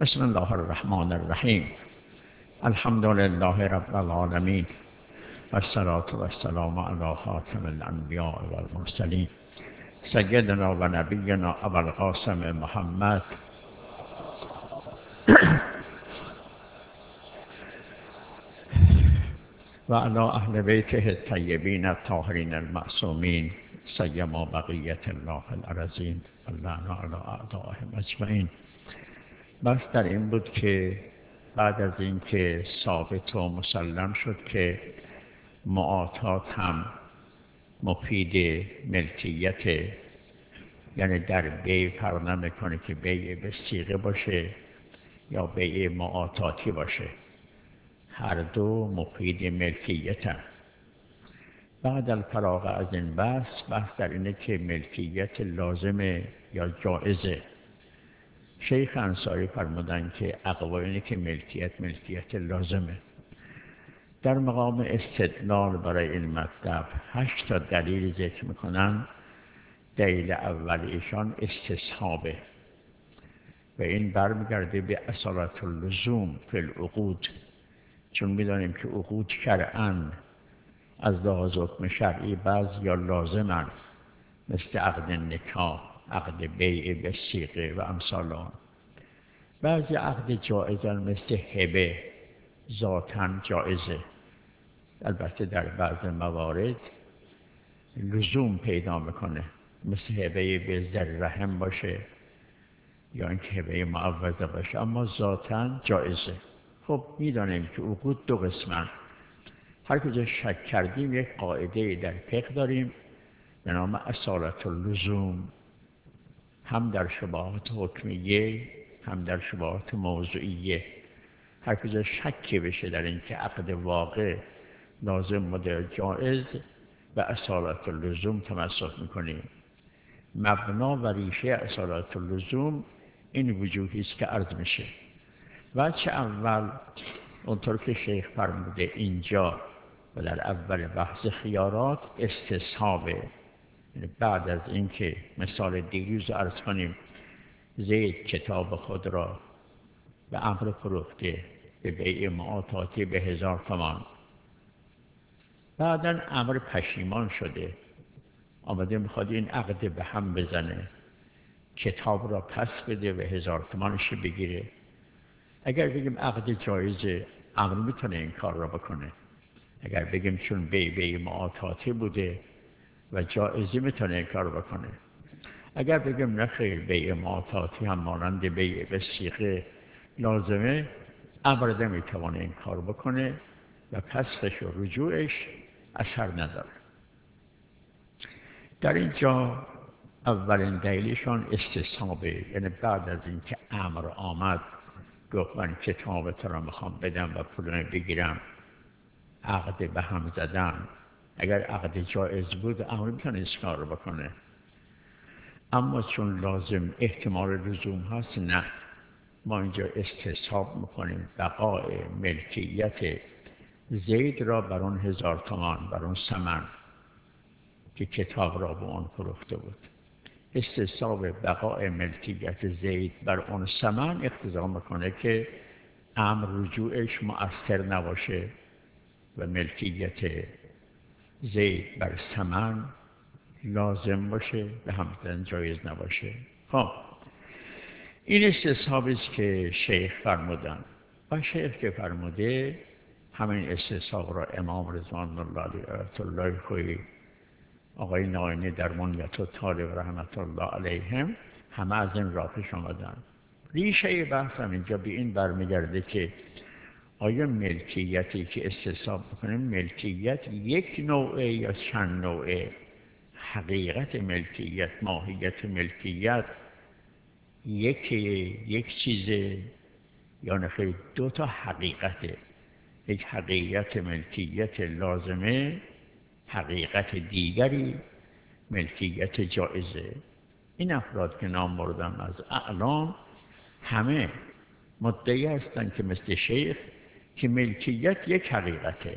بسم الله الرحمن الرحیم. الحمد لله رب العالمین و الصلاة و السلام علی خاتم الانبیاء و المرسلین سیدنا و نبینا ابوالقاسم محمد و علی اهل بیته الطیبین الطاهرین المعصومین سیما بقیت الله الارضین اللعن علی اعدائهم اجمعین. بس در این بود که بعد از اینکه ثابت و مسلم شد که معاطات هم مفید ملکیت، یعنی در بیع فرق نمیکنه که بیع به صیغه باشه یا بیع معاطاتی باشه، هر دو مفید ملکیت هم. بعد الفراغ از این بحث در اینه که ملکیت لازمه یا جائزه. شیخ انصاری فرمودن که اقوال اینه که ملکیت لازمه. در مقام استدلال برای این مطلب 8 تا دلیل ذکر میکنن. دلیل اول ایشان استصحابه و این برمیگرده به اصالت اللزوم فی العقود، چون میدانیم که عقود شرعاً از لحاظ حکم شرعی بعضیا لازمن، مثل عقد نکاح، عقد بیع به صیغه و امثال آن. بعضی عقد جایزن مثل هبه، ذاتاً جایزه، البته در بعض موارد لزوم پیدا میکنه، مثل هبه به ذر رحم باشه یا اینکه هبه معوضه باشه، اما ذاتاً جایزه. خب میدانیم که عقود دو قسمن. هر کجا شک کردیم یک قاعده در فقه داریم به نام اصالت اللزوم، هم در شبهات حکمیه هم در شبهات موضوعیه. هر کجا شکی بشه در اینکه عقد واقع لازم و جائز و اصالت اللزوم تمسک میکنیم. مبنا و ریشه اصالت اللزوم این وجوهی است که عرض میشه. وجه اول، اونطور که شیخ فرموده اینجا و در اول بحث خیارات، استصحابه. یعنی بعد از اینکه مثال دیروز عرض کنیم زید کتاب خود را به امر فروخته به بیع معاطاتی به 1000 تومان، بعداً امر پشیمان شده، آمده میخواد این عقد به هم بزنه، کتاب را پس بده و 1000 تومانش بگیره. اگر بگیم عقد جایزه، امر میتونه این کار را بکنه. اگر بگیم چون بیع معاطاتی بوده و جایزی میتونه این کار بکنه. اگر بگیم نه خیر، بیع معاطاتی هم مانند بیع به صیغه لازمه، امر نمیتونه این کار بکنه و پسش و رجوعش اثر نداره. در اینجا اولین دلیلشان استصحابه، یعنی بعد از اینکه امر آمد گفت من کتابت را میخوام بدم و پولم بگیرم، عقد به هم زدن، اگر عقد جایز بود امر میتونه این کار رو بکنه. اما چون لازم احتمال لزوم هست، نه، ما اینجا استصحاب میکنیم بقای ملکیت زید را بر اون 1000 تومان، بر اون ثمن که کتاب را به اون فروخته بود. استصحاب بقای ملکیت زید بر اون ثمن اقتضا میکنه که امر رجوعش مؤثر نباشه و ملکیت زید بر ثمن لازم باشه و همچنین جایز نباشه. خب این استصحابی است که شیخ فرمودن و شیخ که فرموده همین استصحاب را امام رضوان الله علیه آیت الله خویی، آقای ناینی در منیت و طالب رحمت الله علیهم، همه از این راه پیش آمدن. ریشه بحث هم اینجا به این برمیگرده که آیا ملکیتی که استصحاب بکنیم ملکیت یک نوعه یا چند نوعه؟ حقیقت ملکیت، ماهیت ملکیت یک چیزه یا نخیر دو تا حقیقته؟ یک حقیقت ملکیت لازمه، حقیقت دیگری ملکیت جائزه. این افراد که نام بردم از اعلام همه مدعی هستند که مثل شیخ که ملکیت یک حقیقته.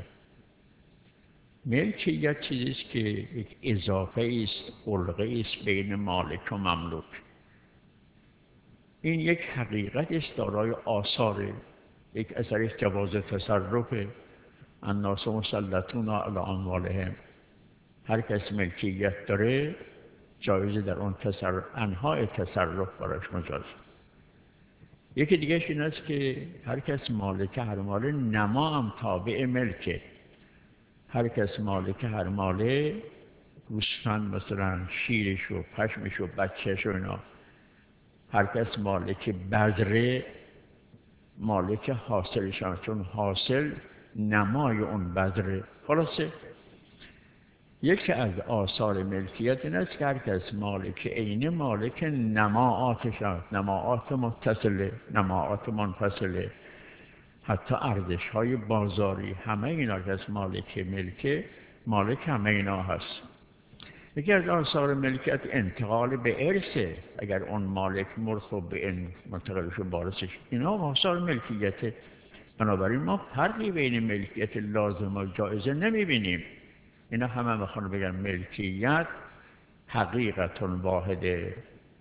ملکیت چیزی است که یک اضافه است، علقه است بین مالک و مملوک. این یک حقیقت است دارای آثار، یک اثر جواز تصرف. الناس مسلطون علی اموالهم، هر کس ملکیت داره جایزه در اون انواع تصرف براش مجاز. یکی دیگه این است که هر کس مالک هر ماله، نما هم تابع ملکه. هر کس مالک هر ماله، گوسفند مثلا شیرش و پشمش و بچهش و اینا. هر کس مالک بذره مالک حاصلشان، چون حاصل نمای اون بذره. خلاصه یکی از آثار ملکیت این است که هر کس مالک عینه مالک نماعاتش است، نماعات متصله، نماعات منفصله، حتی ارزش های بازاری، همه اینا که از مالک ملکه مالک همه اینا هست. یکی از آثار ملکیت انتقال به ارثه. اگر اون مالک مرد خب به این منتقلش و بارسش، اینا آثار ملکیته. بنابراین ما فرقی بین ملکیت لازم و جایزه نمیبینیم. اینا همه میخوان بگن ملکیت حقیقت واحده.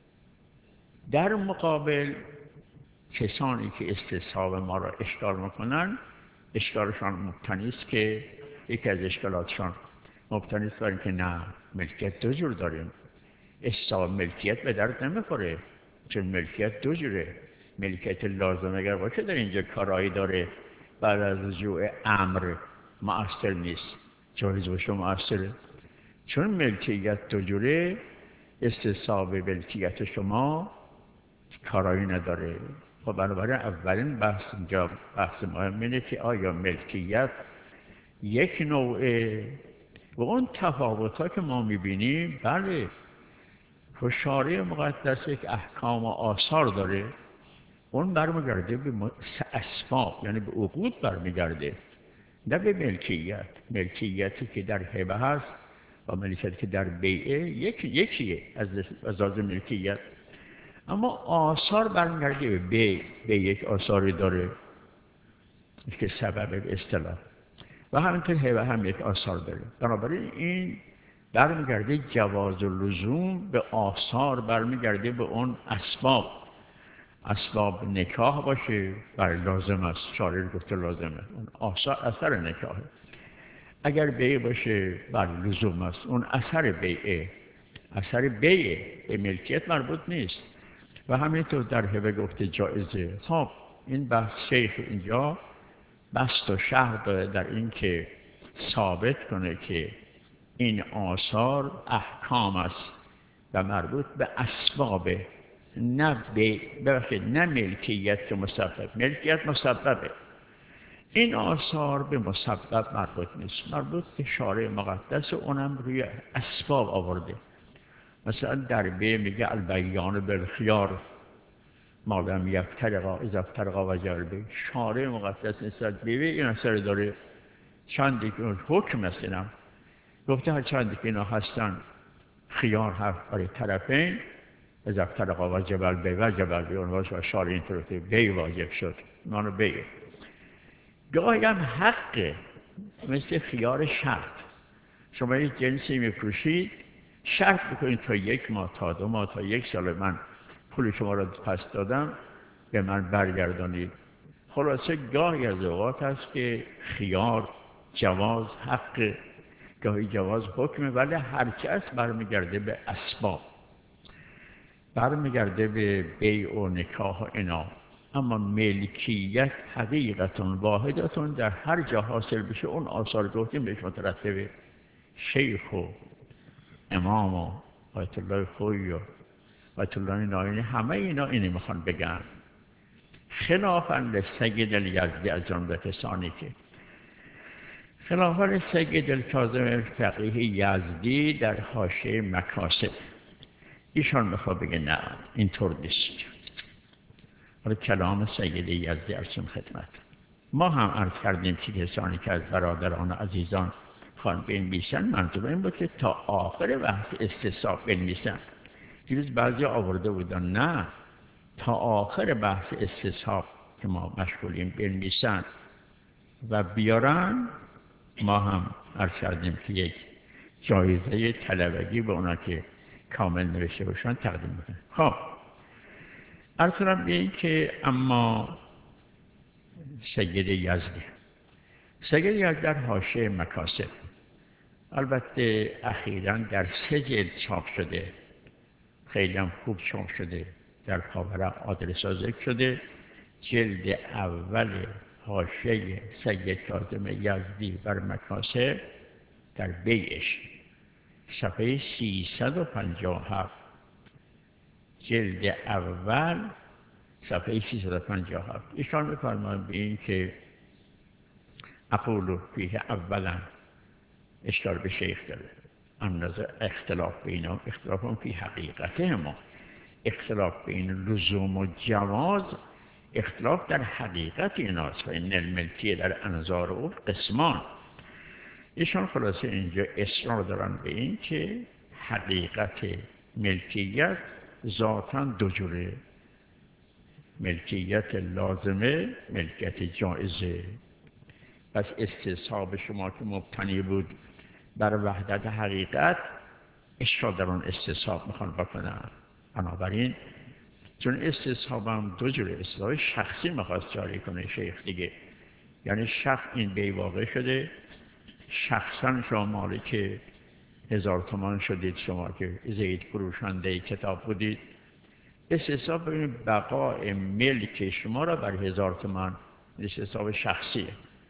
در مقابل کسانی که استصحاب ما را اشکال میکنن، اشکالشان مبتنی است که یکی از اشکالاتشان مبتنی است بر اینکه نه، ملکیت دو جور داریم. استصحاب ملکیت به درد نمیخوره، چون ملکیت دو جوره. ملکیت لازم اگر باشه در اینجا کارایی داره، بعد از رجوع امر مؤثر نیست، جایز باشه مؤثره. چون ملکیت دو جوره، استصحاب ملکیت شما کارایی نداره. خب بنابراین اولین بحث اینجا بحث مهم اینه که آیا ملکیت یک نوعه و اون تفاوت‌ها که ما می‌بینیم، بله، شارع مقدس یک احکام و آثار داره، اون برمیگرده به اسباب، یعنی به عقود برمیگرده، نه به ملکیت. ملکیتی که در هبه هست و ملکیتی که در بیعه یکیه از لحاظ ملکیت. اما آثار برمیگرده به یک آثاری داره که سبب به اصطلاح، و همینطور هبه هم یک آثار داره. بنابراین این برمیگرده جواز و لزوم به آثار، برمیگرده به اون اسباب نکاح باشه برای لازم است، شارع گفته لازمه، اون آثار اثر نکاحه. اگر بیعه باشه برای لزوم است، اون اثر بیعه، اثر بیعه به ملکیت مربوط نیست. و همینطور در هبه گفته جایزه. خب این بحث شیخ اینجا بست و شرط داره در این که ثابت کنه که این آثار احکام است و مربوط به اسبابه، نه ملکیت که مسبب. ملکیت مسببه، این آثار به مسبب مربوط نیست، مربوط به شارع مقدس، اونم روی اسباب آورده. مثلا در بیعه میگه البیان بالخیار ما لم یفترقا اذا افترقا وجب البیع. شارع مقدس نسبت به بیعه این اثر داره. چندی که حکم است، اینم گفته هر چندی که اینا هستن خیار هست برای طرفین، اذا افترقا وجب البیع، وجب البیع. اون واسه شارع اینطور که بیع واجب شد، مانو بیع. گاهی هم حقه، مثل خیار شرط. شما یک جنسی میفروشید، شرط بکنید تا 1 ماه، تا 2 ماه، تا 1 سال من پول شما را پس دادم، به من برگردانید. خلاصه گاهی از اوقات هست که خیار جواز حق، گاهی جواز حکمه، ولی هرچی است برمیگرده به اسباب، برمیگرده به بیع و نکاح و اینا. اما ملکیت حقیقتون واحدتون در هر جا حاصل بشه، اون آثار گفتیم بهش مترتبه. شیخ و امام و آیت الله خویی و آیت الله ناینی، همه اینا اینی میخوان بگن. خلافاً لسید الیزدی، از جمله کسانی که خلافاً لسید الکاظم الفقیه یزدی در حاشیه مکاسب، ایشان میخواد بگه نه اینطور نیست. حالا کلام سید یزدی ارسم خدمت. ما هم عرض کردیم که کسانی که از برادران و عزیزان خوان بنویسن، منظور این بود که تا آخر بحث استصحاب بنویسن. دیروز بعضی آورده بودن نه، تا آخر بحث استصحاب که ما مشغولیم بنویسن و بیارن. ما هم عرض کردیم که یک جایزه طلبگی به اونا که کامل نوشته باشن تقدیم میکنیم. خب عرض کنم به این که اما سید یزدی در حاشیه مکاسب، البته اخیراً در 3 جلد چاپ شده، خیلی هم خوب چاپ شده، در پاورق آدرسا ذکر شده. جلد اول حاشیه سید کاظم یزدی بر مکاسب در بیعش صفحه 357، جلد اول صفحه 357 ایشان می‌فرمایند به این که اقول فیه اولا اشکال به شیخ داره، اندازه اختلاف بینهم اختلاف فی حقیقته، ما اختلاف بین لزوم و جواز اختلاف در حقیقت ایناست و این الملکیه در انظار او قسمان. ایشان خلاصه اینجا اصرار دارن به این که حقیقت ملکیت ذاتاً دو جوره، ملکیت لازمه، ملکیت جائزه. پس استصحاب شما که مبتنی بود بر وحدت حقیقت، اشتراک در اون استصحاب میخوان بکنن. بنابراین چون استصحاب هم دو جوره، استصحاب شخصی میخواست جاری کنه شیخ دیگه، یعنی شخص این بی واقع شده، شخصا شما مالک 1000 تومان شدید، شما که زید فروشنده کتاب بودید، استصحاب ببینید بقای ملک شما را بر 1000 تومان، استصحاب شخصیه.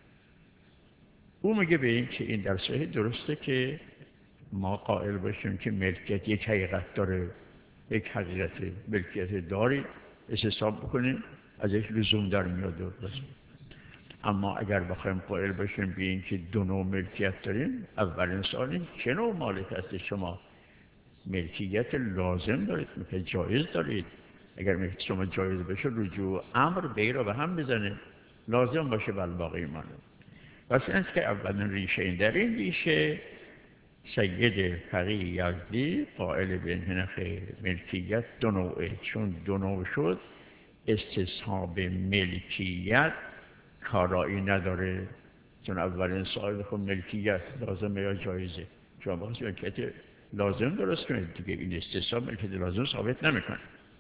او میگه به این که این در صحیح درسته که ما قائل باشیم که ملکیت یک حقیقت داره، یک حقیقت ملکیت داری، استصحاب بکنیم، از یک لزوم در میاد درست. اما اگر بخوایم قائل باشیم به این که دو نوع ملکیت داریم، اولین سوال این چه نوع مالک هست شما؟ ملکیت لازم دارید، ملکیت جایز دارید. اگر ملکیت شما جایز بشه، رجوع امر به را به هم میزنه، لازم باشه بالباقی مانه. پس این که اولین ریشه این در این ریشه سید فقیه یزدی قائل به این ملکیت دو نوعه، چون دو نوع شد استصحاب ملکیت کارایی نداره، چون اولین سوال خود ملکیت لازمه یا جایزه، چون باید ملکیت لازم درست کنید دیگه، این استصحاب ملکیت لازم ثابت نمیکنه.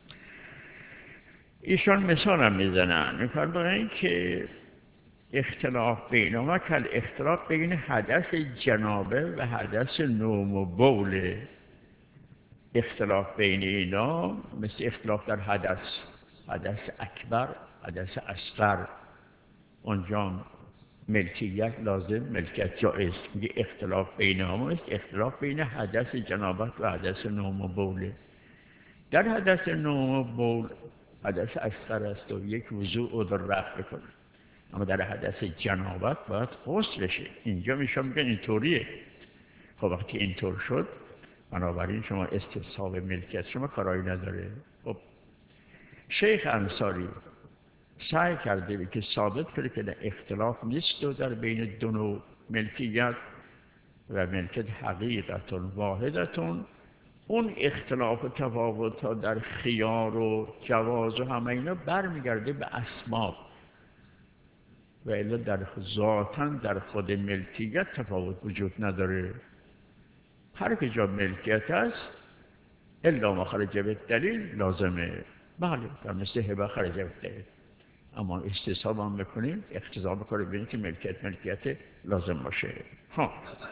ایشان مثال هم میزنن، میفرمایند که اختلاف بینهما کل اختلاف بین حدث جنابه و حدث نوم و بول. اختلاف بین اینا مثل اختلاف در حدث اکبر، حدث اصغر، اونجا ملکیت لازم، ملکیت جائز. میگه اختلاف بینهما است اختلاف بین حدث جنابت و حدث نوم و بول. در حدث نوم و بول حدث اصغر است و یک وضوء او در رفع بکنه، اما در حدث جنابت باید غسل بشه. اینجا میگن اینطوریه. خب وقتی اینطور شد، بنابراین شما استصحاب ملکیت شما کارایی نداره. خب شیخ انصاری سعی کرده که ثابت کنه که اختلاف نیست و در بین دو نوع ملکیت و ملکیت حقیقتون واحدتون. اون اختلاف و تفاوت ها در خیار و جواز و همه اینا برمیگرده به اسباب، و الا در ذاتاً در خود ملکیت تفاوت وجود نداره. هر که جا ملکیت هست الا ما خرج بالدلیل لازمه. بله، در مثل هبه خرج بالدلیل، اما استصحاب هم بکنیم اقتضا بکنیم ببینیم که ملکیت لازم باشه. ها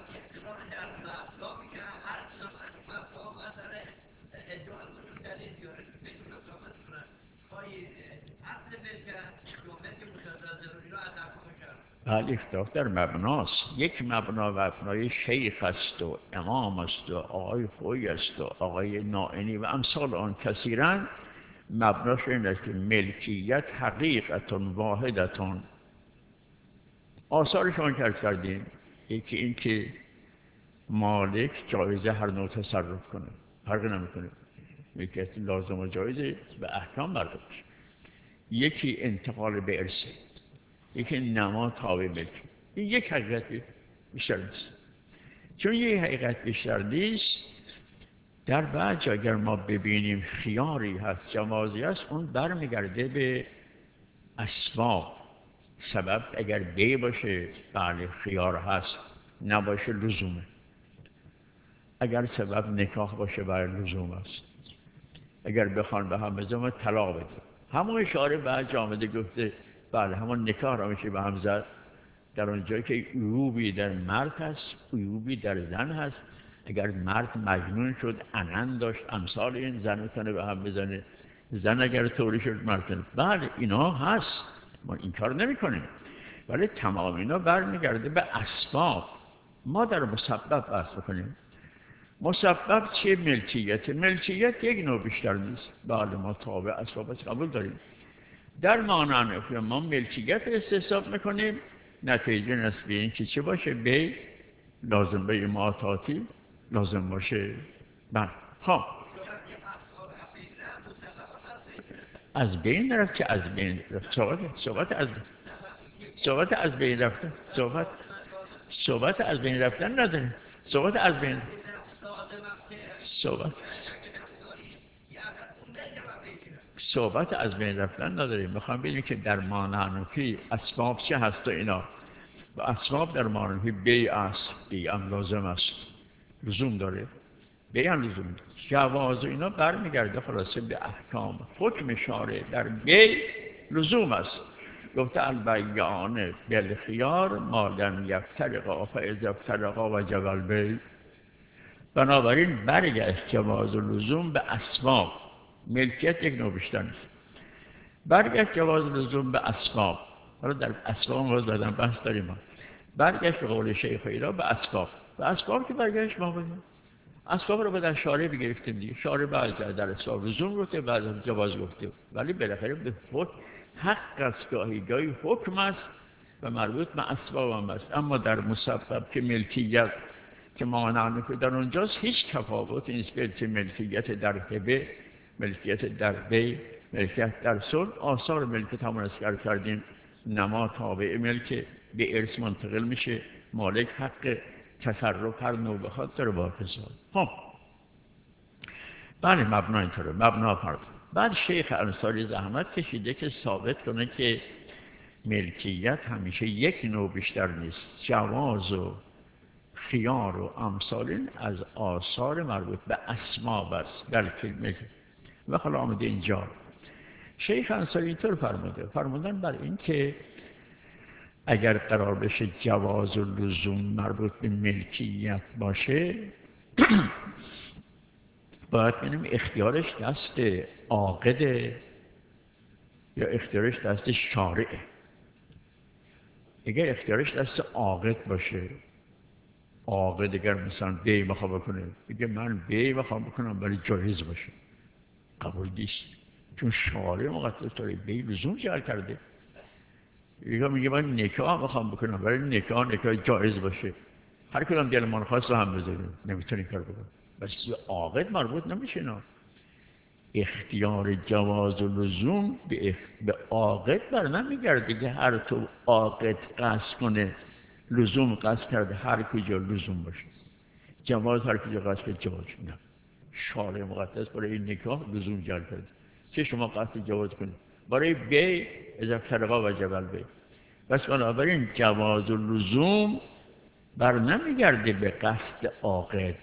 بله، اختلاف در مبناست. یک مبنا و مبنای شیخ است و امام است و آقای خوی است و آقای نائینی و امثال آن کثیرن. مبناش این است که ملکیت حقیقتون واحدتون. آثارش آن کردیم یکی این که مالک جایزه هر نوع تصرف کنه، فرق نمیکنه، ملکیت لازم و جایزه به احکام برداشت. یکی انتقال به ارث، یکی نما تابع ملک. این یک حقیقت بیشتر نیست. چون یک حقیقت بیشتر نیست، در بعد جا اگر ما ببینیم خیاری هست، جوازی هست، اون برمیگرده به اسباب. سبب اگر بی باشه بله خیار هست، نباشه لزومه. اگر سبب نکاح باشه بله لزوم است. اگر بخوان به هم بزنن طلاق بده. همون اشاره بعد آمده گفته بله همون نکاح را میشه به هم زد در اونجایی که عیوبی در مرد هست، عیوبی در زن هست. اگر مرد مجنون شد، عنن داشت، امثال این زن میتونه به هم بزنه. زن اگر طوری شد مرد، بله اینا هست، ما این کار نمی کنیم. ولی تمام اینا برمیگرده به اسباب. ما در مسبب بحث کنیم. مسبب چیه؟ ملکیت. ملکیت یک نوع بیشتر نیست. بله ما تابع اسباب قبول داریم. در معنی که ما ملکیت استصحاب میکنیم، نتیجه نسبی این که چه باشه؟ بی لازم به معاطاتی لازم باشه. بله خب از بین رفت. که از بین رفت صحبت از بین رفتن، صحبت از بین رفتن نداره. صحبت از بین رفتن نداریم. میخوام ببینیم که در معنی اسباب چه هست و اینا. و اسباب در معنی بی است، بی هم لازم است، لزوم داره. بی هم لزوم داره. جواز و اینا برمیگرده خلاصه به احکام. حکم شارع در بی لزوم است. گفته البیان بالخیار ما لم یفترقا فاذا افترقا وجب البیع. بنابراین برگشت جواز و لزوم به اسباب. ملکیت یک نوع بیشتر نیست. برگشت جواز لزوم به اسباب. حالا در اسباب ما زدن بحث داریم ما. برگشت به قول شیخ ایران به اسباب. به اسباب که برگشت ما بگیم اسباب رو به در شارع بگرفتیم دیگه. شارع بعد در اسباب لزوم گفته، بعد جواز گفته، ولی بالاخره به حکم حق است، گاهی حکم است و مربوط به اسباب هم است. اما در مسبب که ملکیت که مانع که در اونجاست هیچ تفاوت نیست بین ملکیت در هبه، ملکیت در بی، ملکیت در صلح. آثار ملکیت همون اسکر کردیم. نما تابع ملک به ارث منتقل میشه. مالک حق تصرف هر نوع بخواد داره با حساب. خب بله مبنا اینطوره، مبنا فرض. بعد شیخ انصاری زحمت کشیده که ثابت کنه که ملکیت همیشه یک نوع بیشتر نیست. جواز و خیار و امثال این از آثار مربوط به اسباب است. بلکه و حالا آمده اینجا شیخ انصاری اینطور فرمودن بر این که اگر قرار بشه جواز و لزوم مربوط به ملکیت باشه باید ببینیم اختیارش دست عاقده یا اختیارش دست شارعه. اگر اختیارش دست عاقد باشه، عاقد اگر مثلا بی بخواه بکنه بگه من بی بخواه بکنم ولی جایز باشه، قبول نیست، چون شارع مقدس داره بی لزوم جعل کرده. یا میگه من نکاح بخوام بکنم ولی نکاح جایز باشه، هر کدام دلمان خواست رو هم بذاریم، نمیتونی کار بکنم. بس به عاقد مربوط نمیشه. نه اختیار جواز و لزوم به عاقد بر نمیگرده که هر تو عاقد قصد کنه لزوم قصد کرده هر کجا لزوم باشه، جواز هر کجا قصد کرده جواز. نه شارع مقدس برای این نکاح لزوم جعل کرده که شما قصد جواز کنید. برای بی اذا افترقا وجب البیع. بس بنابراین جواز و لزوم بر نمیگرده به قصد عاقد.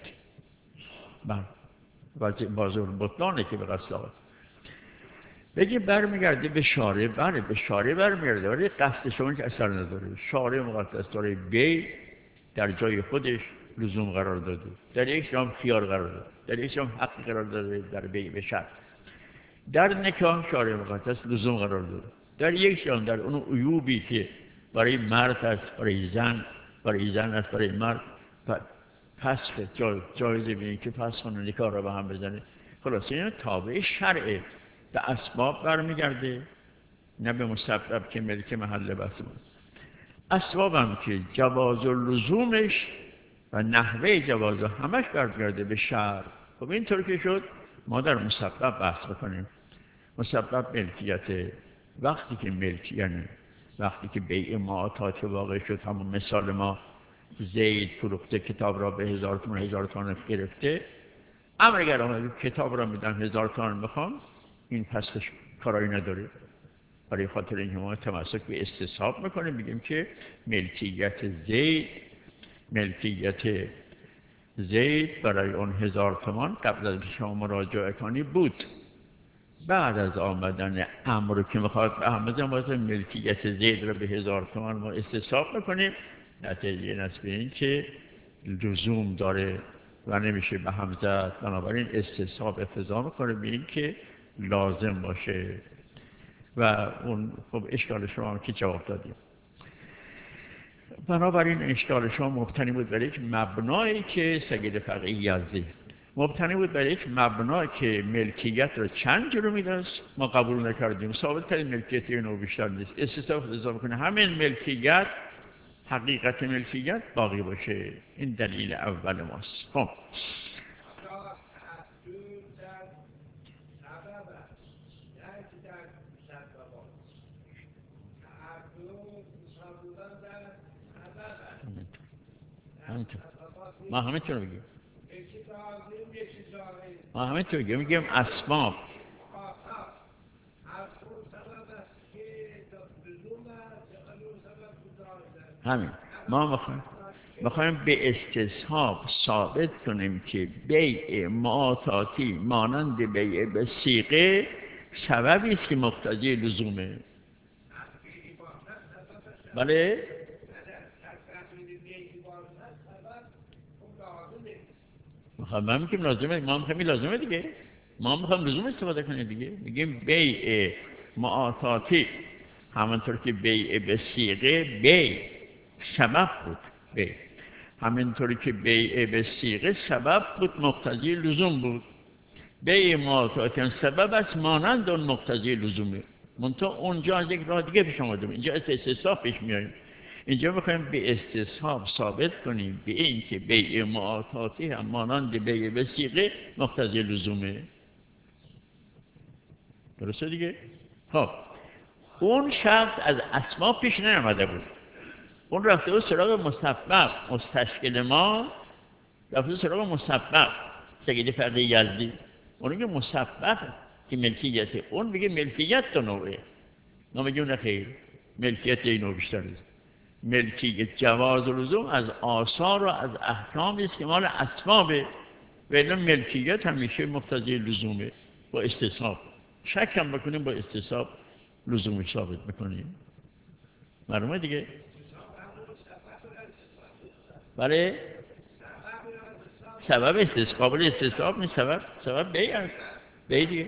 بازور بطلانه که به قصد عاقد بگی برمیگرده به شارع. بله به شارع برمیگرده ولی قصد شما که اثر نداره. شارع مقدس داره بی در جای خودش لزوم قرار داده، در یک جام خیار قرار داده، در یک جام حق قرار داده، در بی به شرط. در نکاح شارع مقدس لزوم قرار داده، در یک جام در اون عیوبی که برای مرد است، برای زن است، برای مرد پس جایزه بینید که پس خانه نکاح را به هم بزنه. خلاصه این تابع شرعه، به اسباب برمیگرده نه به مسبب که ملک محل بحث بود. اسباب هم که جواز و لزومش و نحوه جواز همش برمیگرده به شرع. خب اینطور که شد ما در مسبب بحث بکنیم. مسبب ملکیت. وقتی که ملک یعنی وقتی که بیع معاطات واقع شد، همون مثال ما زید فروخته کتاب را به 1000 تومان گرفته، امرگر کتاب را میدن 1000 تومان میخوام، این پسش کارایی نداره. برای خاطر اینکه ما تمسک به استصحاب میکنیم بگیم که ملکیت زید برای اون 1000 تومان قبل از شما مراجعه کنی بود. بعد از آمدن امر که میخواد به همه باید ملکیت زید رو به 1000 تومان ما استصحاب میکنیم، نتیجه این است به این که لزوم داره و نمیشه به هم زد، بنابراین استصحاب اقتضا میکنه به این که لازم باشه و اون خب اشکال شما هم که جواب دادیم. بنابراین اشکال شما مبتنی بود بر یک مبنایی که سید فقیه یزدی مبتنی بود بر یک مبنایی که ملکیت رو چند جلو میدست، ما قبول نکردیم، ثابت کردیم ملکیت اینو بیشتر نیست، استصحاب اقتضا میکنه همین ملکیت، حقیقت ملکیت باقی باشه. این دلیل اول ماست. خب ما همه چون رو بگیم، ما همه چون رو میگیم اسباب همین. ما میخوایم به استصحاب ثابت کنیم که بیع معاطاتی مانند بیع به صیغه سببی است که مقتضی لزومه. بله؟ ما میگیم لازمه، ما میگیم لازمه دیگه، ما میخوایم لزوم استفاده کنیم دیگه. میگیم بیع معاطاتی همونطور که بیع به صیغه بیع سبب بود، بیع همینطوری که بیع به صیغه سبب بود مقتضی لزوم بود، بیع معاطاتی سبب است مانند اون مقتضی لزومه. منتها اونجا از یک راه دیگه پیش آمدیم، اینجا استصحاب پیش میاریم. اینجا میخوایم به استصحاب ثابت کنیم به این که بیع معاطاتی هم مانند بیع به صیغه مقتضی لزومه. درسته دیگه؟ خب اون شخص از اسباب پیش نیامده بود، اون رفته بود سراغ مسبب، مستشکل ما رفته بود سراغ مسبب. سید فقیه یزدی اون میگه مسبب که ملکیته، اون میگه ملکیت دو نوعه. ما میگیم نه خیر، ملکیت این نوع بیشتر نیست. ملکیت جواز و لزوم از آثار و از احکامی است که مال اسبابه، ولی ملکیت همیشه مقتضی لزومه. با استصحاب شک هم بکنیم، با استصحاب لزومش ثابت بکنیم. معلومه دیگه؟ برای سبب استصحاب، قابل استصحاب نیست، سبب بیع است. بیع دیگه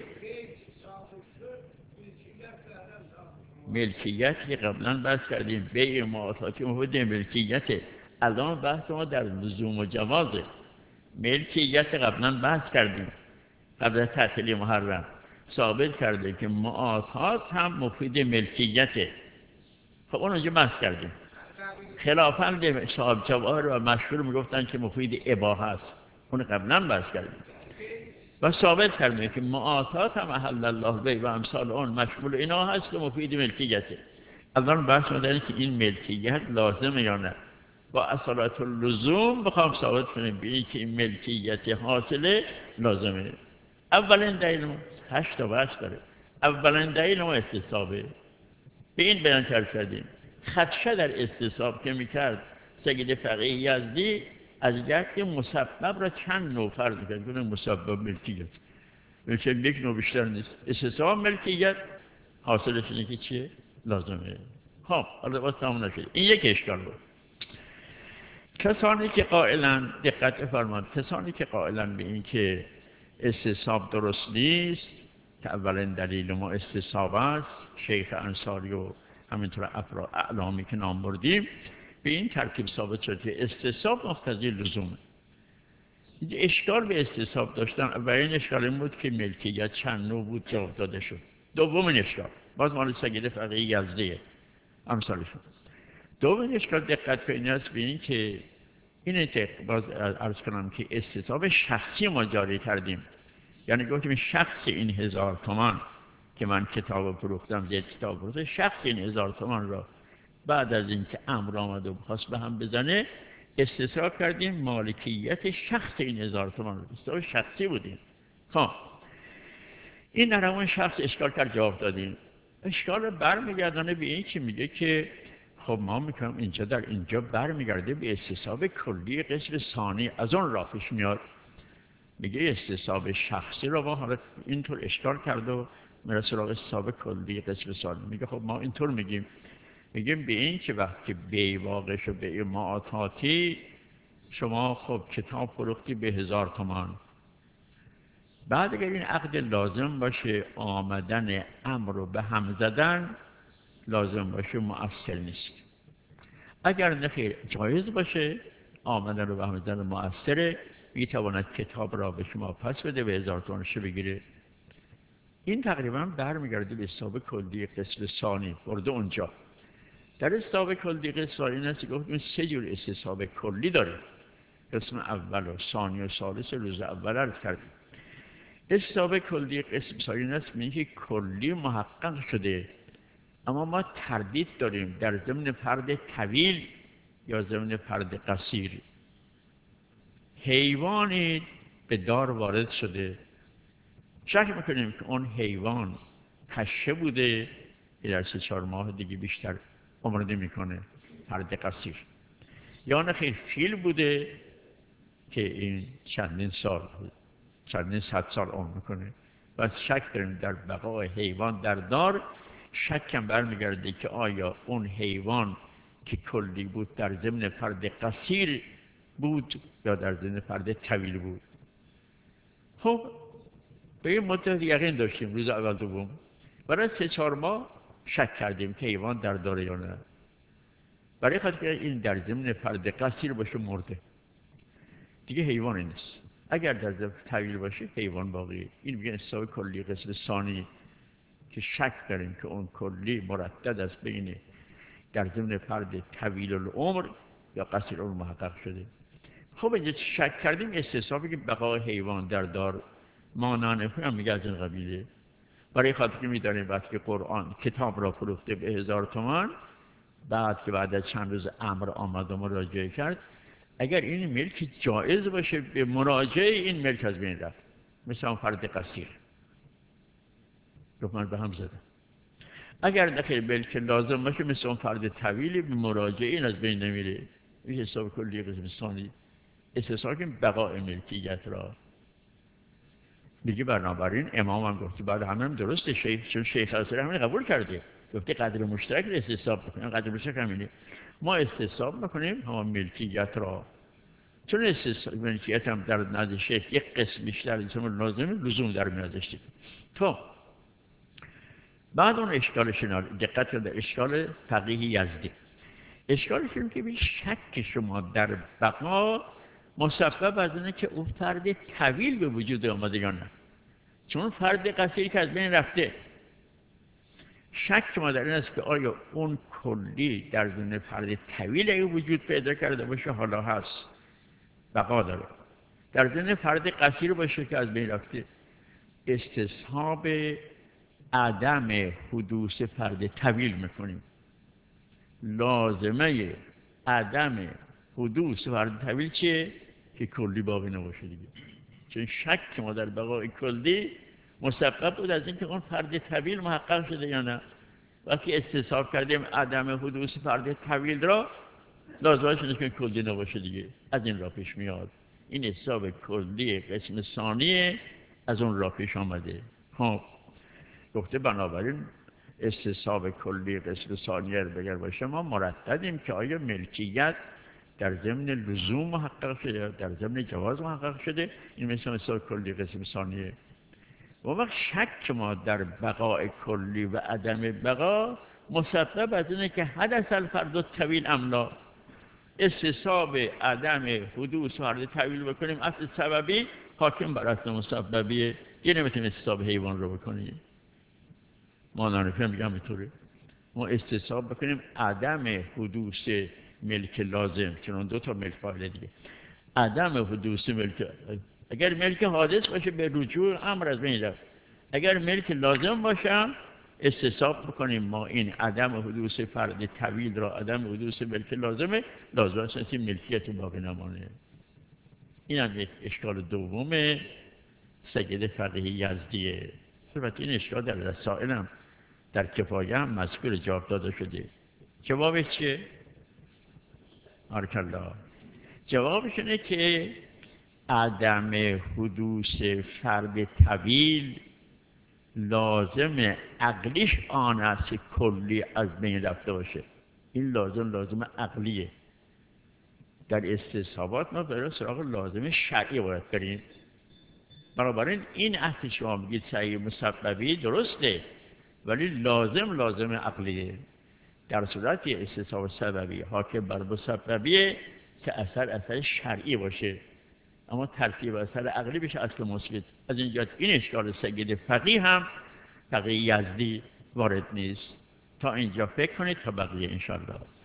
ملکیت که قبلا بحث کردیم، بیع معاطاتی مفید ملکیته. الان بحث ما در لزوم و جوازه. ملکیت قبلا بحث کردیم، قبل از تعطیلی محرم ثابت کرده که معاطات هم مفید ملکیته. خب اون اونجا بحث کردیم. خلافاً صاحب جواهر و مشهور میگفتن که مفید اباحه است، اون قبلا بحث کردیم و ثابت کردیم که معاطات هم احل الله بیع و امثال اون مشمول اینا هست که مفید ملکیته. الان بحث مدنی که این ملکیت لازمه یا نه. با اصالت اللزوم بخوام ثابت کنیم به این که این ملکیت حاصله لازمه. اولین دلیل ما 8 تا بحث داره. اولین دلیل ما استصحابه. به این بیان کردیم خدشه در استصحاب که میکرد سید فقیه یزدی از جهت مسبب را چند نوع فرض میکرد. کنه مسبب ملکیت میشه یک نوع بیشتر نیست. استصحاب ملکیت حاصلش اینه که چیه؟ لازمه. خب حالا باز تمام نشد. این یک اشکال بود. کسانی که قائلن، دقت فرمایید، کسانی که قائلن به این که استصحاب درست نیست، که اولین دلیل ما استصحاب است، شیخ انصاری و همینطور اعلامی که نام بردیم، به این ترکیب ثابت شد که استصحاب مقتضی لزومه. اشکال به استصحاب داشتن، اولین اشکال این بود که ملکیت چند نوع بود جواب داده شد. دومین اشکال باز مال سید فقیه یزدیه امثالشون. دومین اشکال دقت کنید است به این که این باز عرض کنم که استصحاب شخصی ما جاری کردیم. یعنی گفتیم شخص این 1000 تومان که من کتاب فروختم، زید کتاب فروخته، شخص این 1000 تومان را بعد از اینکه امر آمد و بخواست به هم بزنه استصحاب کردیم مالکیت شخص این 1000 تومان رو. استصحاب شخصی بودیم. خب این نرمون شخص اشکال کرد، جواب دادیم. اشکال برمیگردانه به این که میگه که خب ما میکنم اینجا در اینجا برمیگرده به استصحاب کلی قسم ثانی از اون راه پیش میاد. میگه استصحاب شخصی رو ما حالا اینطور اشکال کرد و میره سراغ استثاب کلی قسم ثانی. میگه خب ما اینطور میگیم به این که وقتی بی واقع شو به معاطاتی، شما خب کتاب فروختی به 1000 تومان، بعد اگر این عقد لازم باشه آمدن امر رو به هم زدن لازم باشه مؤثر نیست. اگر نخیر جایز باشه آمدن رو به هم زدن مؤثره، میتواند کتاب را به شما پس بده به 1000 تومانش بگیره. این تقریبا برمیگرده به استثاب کلی قسم ثانی. برده اونجا در استثاب کلی قسم ثانی این است که گفتیم 3 جور استثاب کلی داره. قسم اول و ثانی و ثالث روز اول عرض کردیم. استثاب کلی قسم ثانی این است میگه کلی محقق شده، اما ما تردید داریم در ضمن فرد طویل یا ضمن فرد قصیر. حیوانی به دار وارد شده، شک میکنیم که اون حیوان پشه بوده که در 3-4 ماه دیگه بیشتر عمر نمیکنه، فرد قصیر، یا نخیر فیل بوده که این چندین صد سال عمر میکنه. و شک داریم در بقای حیوان در دار. شکم برمیگرده که آیا اون حیوان که کلی بود در ضمن فرد قصیر بود یا در ضمن فرد طویل بود. خب به این مدت یقین داشتیم روز اول دوم، برای 3-4 ماه شک کردیم که حیوان در داره یا نه. برای خاطر این در ضمن فرد قصیر باشه مرده دیگه حیوانی نیست. اگر در ضمن طویل باشه حیوان باقیه. این میگه استثاب کلی قسم ثانی که شک داریم که اون کلی مردد است بین در ضمن فرد طویل العمر یا قصیر العمر محقق شده. خب اینجا شک کردیم استثابی که بقای حیوان در دار مانانه هم میگه از این قبیله. برای خاطر که میدانیم وقتی قرآن کتاب را فروخته به 1000 تومان، بعد که بعد از چند روز امر آمد و مراجعه کرد، اگر این ملک جایز باشه به مراجعه این ملک از بین رفت، مثل اون فرد قصیر من به هم زدم. اگر نخیر ملک لازم باشه مثل اون فرد طویلی به مراجعه این از بین نمیره. این حساب کلی قسم ثانی استثاب که بقای ملکیت را میگه. بنابراین امام هم گفته بعد همه هم درسته، چون شیخ اصلی همین قبول کرده، گفته قدر مشترک رو استصحاب بکنیم. قدر مشترک همینه، ما استصحاب میکنیم همون ملکیت را، چون استصحاب ملکیت هم در نزد شیخ یک قسم بیشتر لزوم در میازشتی. تو بعد اون اشکالش دقت در اشکال فقیه یزدی، اشکالش این که به شک شما در بقا مسبب از اینه که اون فرد طویل به وجود آمده یا نه، چون فرد قصیری که از بین رفته. شک شما در این است که آیا اون کلی در ضمن فرد طویل وجود پیدا کرده باشه حالا هست بقا داره، در ضمن فرد قصیر باشه که از بین رفته. استصحاب عدم حدوث فرد طویل میکنیم. لازمه عدم حدوث فرد طویل چیه؟ که کلی باقی نباشه دیگه. چون شک ما در بقای کلی مسبب بود از اینکه اون فرد طویل محقق شده یا نه. وقتی استصحاب کردیم عدم حدوث فرد طویل را، لازمه شده که کلی نباشه دیگه. از این را پیش میاد. این حساب کلی قسم ثانیه از اون را پیش آمده. خب گفته بنابراین استصحاب کلی قسم ثانیه رو بگر باشه ما مرددیم که آیا ملکیت در ضمن لزوم محقق شده، در ضمن جواز محقق شده. این مثل استصحاب کلی قسم ثانیه. و وقت شک ما در بقای کلی و عدم بقا مسبب از اینه که حدث الفرد طویل املا. استصحاب عدم حدوث فرد طویل بکنیم اصل سببی حاکم بر اصل مسببیه. یه نمیتونیم استصحاب حیوان رو بکنیم. ما نانفی هم میگم اینطوره. ما استصحاب بکنیم عدم حدوث ملک لازم، چون 2 تا ملک فاعل دیگه. عدم حدوث ملک، اگر ملک حادث باشه به رجوع امر از بین رفت. اگر ملک لازم باشه استصحاب بکنیم ما این عدم حدوث فرد طویل را، عدم حدوث ملک لازمه، لازم است این ملکیت باقی نمانه. این هم یک اشکال دوم سید فقیه یزدیه. البته این اشکال در رسائل هم در کفایه هم مذکور جواب داده شده. جوابش چیه؟ بارکالله. جوابش اینه که عدم حدوث فرد طویل لازم عقلیش آن است که کلی از بین رفته باشه. این لازم عقلیه. در استصحابات ما برای سراغ لازم شرعی باید بریم. بنابراین این عهد شما میگید صحیح مسببی درسته، ولی لازم عقلیه. در صورت استصحاب سببی حاکم بر مسببیه که اثر شرعی باشه، اما ترتیب اثر عقلی بشه اصل مثبت. از اینجا این اشکال سید فقیه هم فقیه یزدی وارد نیست. تا اینجا فکر کنید تا بقیه انشاءالله.